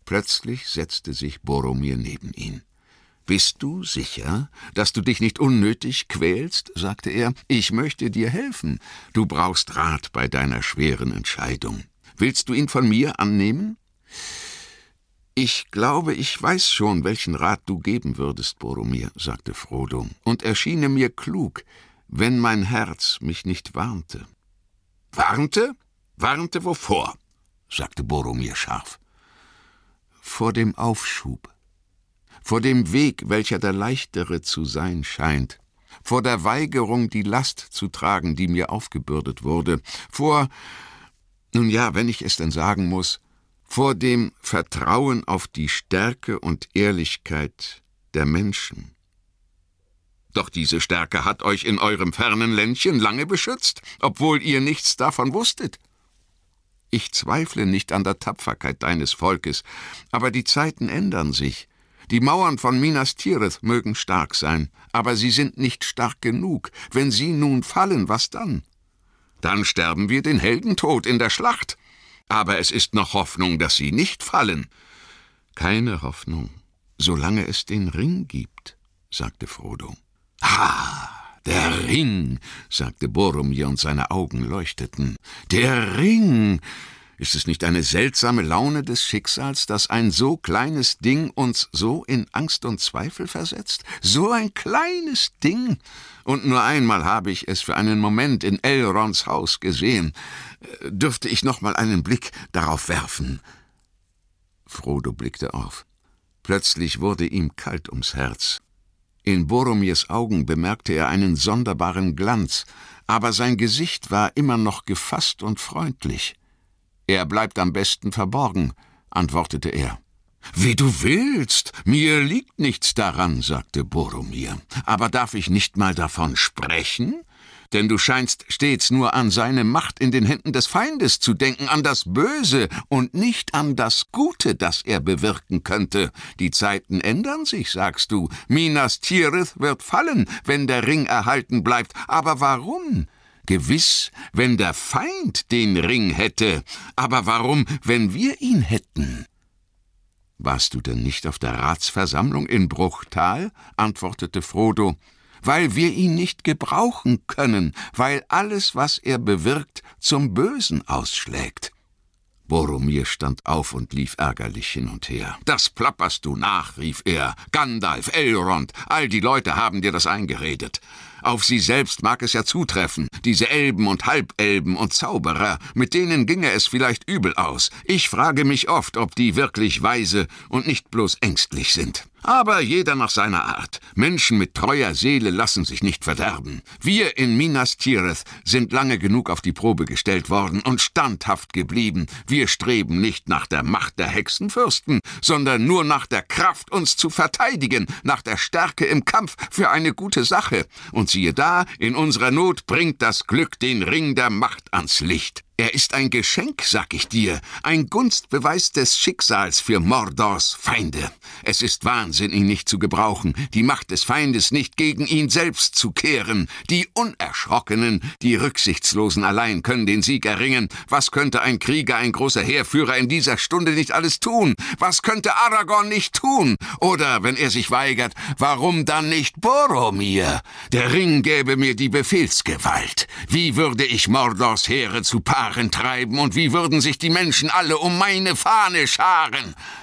Plötzlich setzte sich Boromir neben ihn. »Bist du sicher, dass du dich nicht unnötig quälst?« sagte er. »Ich möchte dir helfen. Du brauchst Rat bei deiner schweren Entscheidung. Willst du ihn von mir annehmen?« »Ich glaube, ich weiß schon, welchen Rat du geben würdest, Boromir«, sagte Frodo, »und erschiene mir klug, wenn mein Herz mich nicht warnte.« »Warnte? Warnte wovor?« sagte Boromir scharf. »Vor dem Aufschub, vor dem Weg, welcher der leichtere zu sein scheint, vor der Weigerung, die Last zu tragen, die mir aufgebürdet wurde, nun ja, wenn ich es denn sagen muss, vor dem Vertrauen auf die Stärke und Ehrlichkeit der Menschen. Doch diese Stärke hat euch in eurem fernen Ländchen lange beschützt, obwohl ihr nichts davon wusstet. Ich zweifle nicht an der Tapferkeit deines Volkes, aber die Zeiten ändern sich. Die Mauern von Minas Tirith mögen stark sein, aber sie sind nicht stark genug. Wenn sie nun fallen, was dann? Dann sterben wir den Heldentod in der Schlacht. Aber es ist noch Hoffnung, dass sie nicht fallen.« »Keine Hoffnung, solange es den Ring gibt«, sagte Frodo. »Ha, der Ring«, sagte Boromir, und seine Augen leuchteten. »Der Ring! Ist es nicht eine seltsame Laune des Schicksals, dass ein so kleines Ding uns so in Angst und Zweifel versetzt? So ein kleines Ding! Und nur einmal habe ich es für einen Moment in Elronds Haus gesehen. Dürfte ich noch mal einen Blick darauf werfen?« Frodo blickte auf. Plötzlich wurde ihm kalt ums Herz. In Boromirs Augen bemerkte er einen sonderbaren Glanz, aber sein Gesicht war immer noch gefasst und freundlich. »Er bleibt am besten verborgen«, antwortete er. »Wie du willst, mir liegt nichts daran«, sagte Boromir. »Aber darf ich nicht mal davon sprechen? Denn du scheinst stets nur an seine Macht in den Händen des Feindes zu denken, an das Böse und nicht an das Gute, das er bewirken könnte. Die Zeiten ändern sich, sagst du. Minas Tirith wird fallen, wenn der Ring erhalten bleibt. Aber warum? Gewiss, wenn der Feind den Ring hätte. Aber warum, wenn wir ihn hätten?« »Warst du denn nicht auf der Ratsversammlung in Bruchtal?« antwortete Frodo. »Weil wir ihn nicht gebrauchen können, weil alles, was er bewirkt, zum Bösen ausschlägt.« Boromir stand auf und lief ärgerlich hin und her. »Das plapperst du nach«, rief er. »Gandalf, Elrond, all die Leute haben dir das eingeredet. Auf sie selbst mag es ja zutreffen, diese Elben und Halbelben und Zauberer, mit denen ginge es vielleicht übel aus. Ich frage mich oft, ob die wirklich weise und nicht bloß ängstlich sind. Aber jeder nach seiner Art. Menschen mit treuer Seele lassen sich nicht verderben. Wir in Minas Tirith sind lange genug auf die Probe gestellt worden und standhaft geblieben. Wir streben nicht nach der Macht der Hexenfürsten, sondern nur nach der Kraft, uns zu verteidigen, nach der Stärke im Kampf für eine gute Sache. Und siehe da, in unserer Not bringt das Glück den Ring der Macht ans Licht. Er ist ein Geschenk, sag ich dir, ein Gunstbeweis des Schicksals für Mordors Feinde. Es ist Wahnsinn, ihn nicht zu gebrauchen, die Macht des Feindes nicht gegen ihn selbst zu kehren. Die Unerschrockenen, die Rücksichtslosen allein können den Sieg erringen. Was könnte ein Krieger, ein großer Heerführer in dieser Stunde nicht alles tun? Was könnte Aragorn nicht tun? Oder, wenn er sich weigert, warum dann nicht Boromir? Der Ring gäbe mir die Befehlsgewalt. Wie würde ich Mordors Heere zu Paaren treiben und wie würden sich die Menschen alle um meine Fahne scharen?